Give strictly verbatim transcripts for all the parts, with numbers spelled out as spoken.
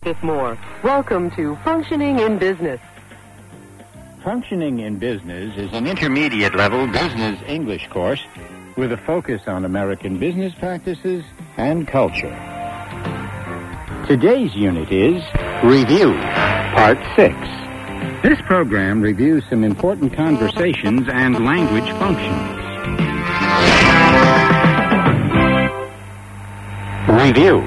This more. Welcome to Functioning in Business. Functioning in Business is an intermediate-level business English course with a focus on American business practices and culture. Today's unit is Review, Part six. This program reviews some important conversations and language functions. Review.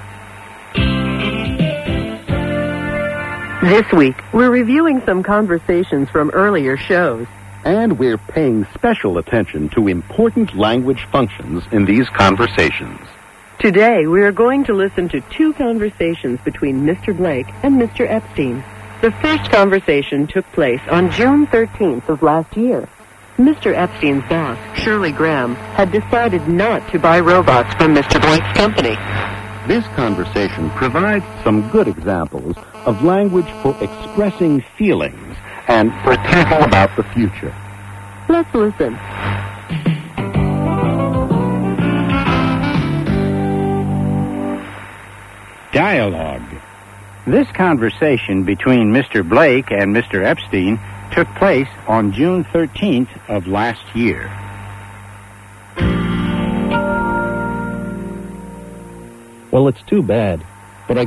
This week, we're reviewing some conversations from earlier shows. And we're paying special attention to important language functions in these conversations. Today, we are going to listen to two conversations between Mister Blake and Mister Epstein. The first conversation took place on June thirteenth of last year. Mister Epstein's boss, Shirley Graham, had decided not to buy robots from Mister Blake's company. This conversation provides some good examples of language for expressing feelings and for thinking about the future. Let's listen. Dialogue. This conversation between Mister Blake and Mister Epstein took place on June thirteenth of last year. Well, it's too bad.